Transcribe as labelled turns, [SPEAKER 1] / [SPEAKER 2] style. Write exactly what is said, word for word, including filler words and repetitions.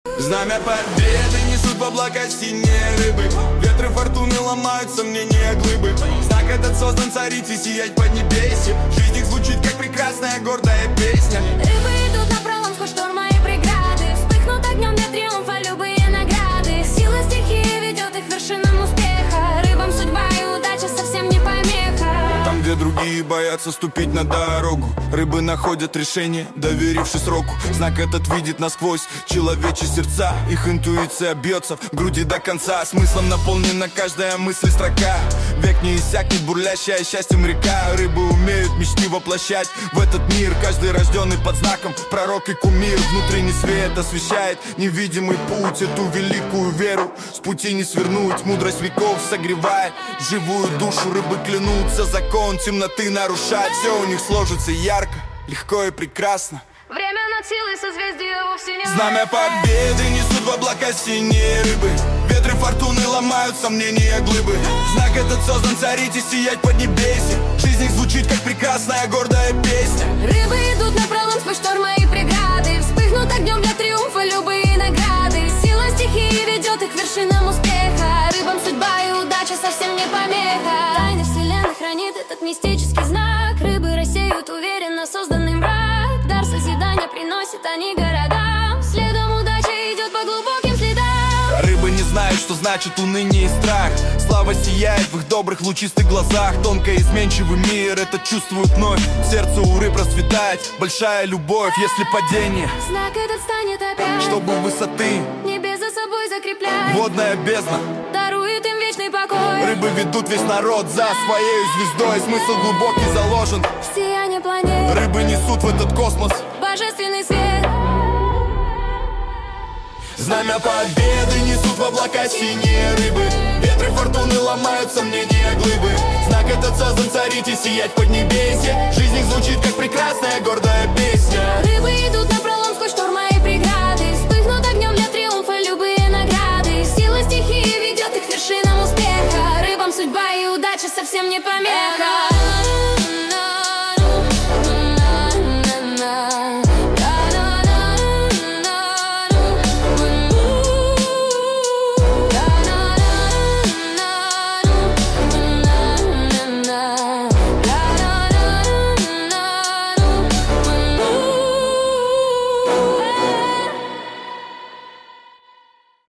[SPEAKER 1] Знамя победы несут в облака синие рыбы. Ветры фортуны ломают сомнения глыбы. Знак этот создан царить и сиять под небесье. Жизнь их звучит как прекрасная гордая песня.
[SPEAKER 2] Рыбы идут напролом сквозь шторма и преграды. Вспыхнут огнем для триумфа любые награды. Сила стихии ведет их к вершинам успеха. Рыбам судьба и удача совсем не помеха.
[SPEAKER 1] Там, где другие боятся ступить на дорогу, рыбы находят решение, доверившись року. Знак этот видит насквозь человечьи сердца. Их интуиция бьется в груди до конца. Смыслом наполнена каждая мысль строка. Век не иссякнет бурлящая счастьем река. Рыбы умеют мечты воплощать в этот мир. Каждый рожденный под знаком пророк и кумир. Внутренний свет освещает невидимый путь. Эту великую веру с пути не свернуть. Мудрость веков согревает живую душу. Рыбы клянутся закон темноты нарушать. Все у них сложится ярко, легко и прекрасно.
[SPEAKER 2] Время над силой созвездия вовсе не
[SPEAKER 1] Знамя победы несут в облака синие рыбы. Ветры фортуны ломают сомнения глыбы. Знак этот создан царить и сиять под небесье. Жизнь их звучит как прекрасная гордая песня.
[SPEAKER 2] Рыбы идут напролом сквозь шторма и преграды. Вспыхнут огнем для триумфа любые награды. Сила стихии ведет их к вершинам успеха. Рыбам судьба и удача совсем не помеха. Тайны вселенной хранит этот мистический знак. Рыбы рассеют уверенно созданный мрак. Дар созидания приносят они городам. Следом удача идет по глубоким следам.
[SPEAKER 1] Рыбы не знают, что значит уныние и страх. Слава сияет в их добрых лучистых глазах. Тонко изменчивый мир этот чувствует вновь. Сердце у рыб расцветает большая любовь. Если падение,
[SPEAKER 2] знак этот станет опять,
[SPEAKER 1] чтобы высоты
[SPEAKER 2] небес за собой закреплять.
[SPEAKER 1] водная бездна
[SPEAKER 2] дарует им вечный покой.
[SPEAKER 1] Рыбы ведут весь народ за своей звездой. Смысл глубокий заложен
[SPEAKER 2] В сияние планет
[SPEAKER 1] Рыбы несут в этот космос
[SPEAKER 2] божественный свет.
[SPEAKER 1] Знамя победы несут в облака синие рыбы. Ветры фортуны ломают сомнения глыбы. Знак этот создан царить и сиять под небесье. Жизнь их звучит как прекрасная гордая